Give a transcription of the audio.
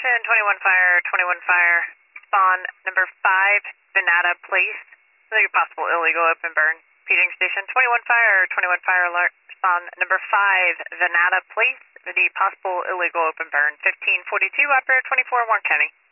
Station 21 Fire, spawn number 5, Venata Place. Your possible illegal open burn. Repeating Station 21 Fire alert, spawn number 5, Venata Place, the possible illegal open burn. 1542, operator 24, Warren County.